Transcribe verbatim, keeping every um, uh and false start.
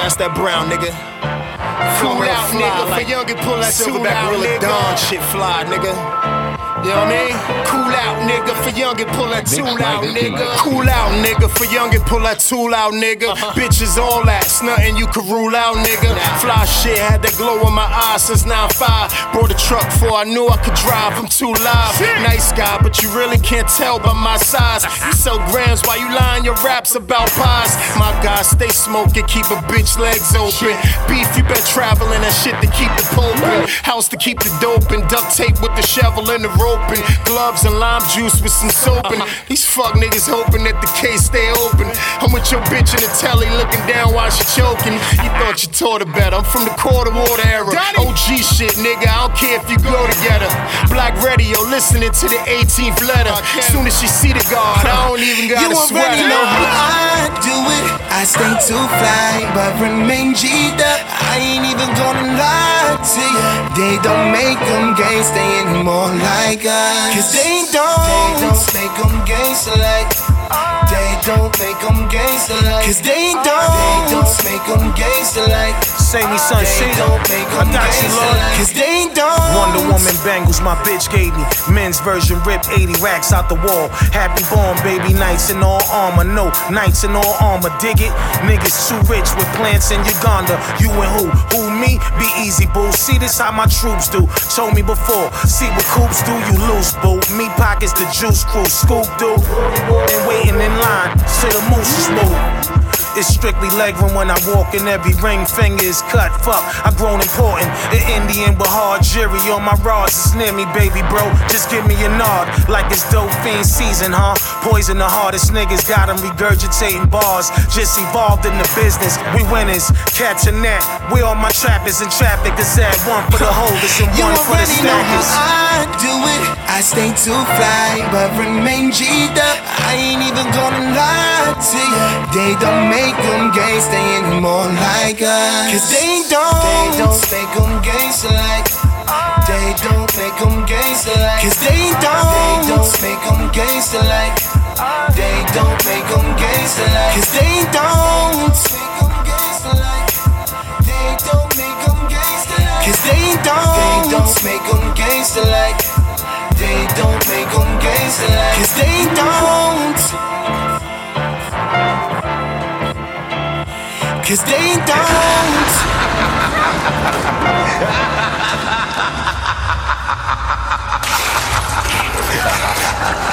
Pass that brown, nigga. Cool out, fly, nigga. like For young and pull that Silverback out, Gorilla nigga. Dawn shit fly, nigga. You know what I mean? Cool out, nigga. For young and pull that tool out, nigga. Cool out, nigga. For young and pull that tool out, nigga. Uh-huh. Bitches all that, nothing you can rule out, nigga. Fly shit, had that glow in my eyes since nine five. Brought a truck before I knew I could drive. I'm too live. Nice guy, but you really can't tell by my size. You sell grams while you lying your raps about pies. My guy, stay smoking, keep a bitch legs open. Beef, you bet traveling that shit to keep the popin'. House to keep the dope and duct tape with the shovel and the roping. Gloves and lime juice with some soaping. These fuck niggas hoping that the case stay open. I'm with your bitch in the telly looking down while she choking. You thought you taught her better. I'm from the quarter water era. O G shit, nigga. I don't care if you go together. Black radio, listening to the eighteenth letter. Soon as she see the guard, I don't even got You a sweater. already know how I do it. I stay too fly, but remain G'd up. I ain't even gonna lie to you. They don't make them gangsta anymore like us. Cause they don't, they don't make them gangsta like. They don't make them gangsta like. Cause they don't, they don't make them gangsta like. Say me, son, They shit. don't make I them got you, gangsta Lord. like. Cause they don't. Wonder Woman bangles my bitch gave me. Men's version rip eighty racks out the wall. Happy born, baby, nights in all armor. No, nights in all armor. Dig it? Niggas too rich with plants in Uganda. You and who? Who, me? Be easy, boo. See this how my troops do. Told me before. See what coops do, you loose, boo. Me pockets the juice crew. Scoop do. And waiting in line till the moose is moved. It's strictly leg room when I walk in, every ring finger is cut. Fuck, I grown important. An Indian with hard jury on my rods is near me, baby bro. Just give me a nod, like it's dope fiend season, huh? Poison the hardest niggas, got them regurgitating bars. Just evolved in the business, we winners, catching that. We all my trappers in traffic, Gazette. One for the holders and You one for the already know how stackers. I do it. I stay too fly, but remain G'd up. I ain't even gonna lie to you. They don't make them gangsta anymore like us. Cause they don't, they don't make them gangsta like. They don't make them gangsta like. Cause they don't, they don't make them gangsta like. They don't make them gangsta like. Cause they don't make them gangsta like. They don't make them gangsta like. Cause they don't, they don't make them gangsta like. They don't make them gangsta like. Cause they don't. Cause they don't.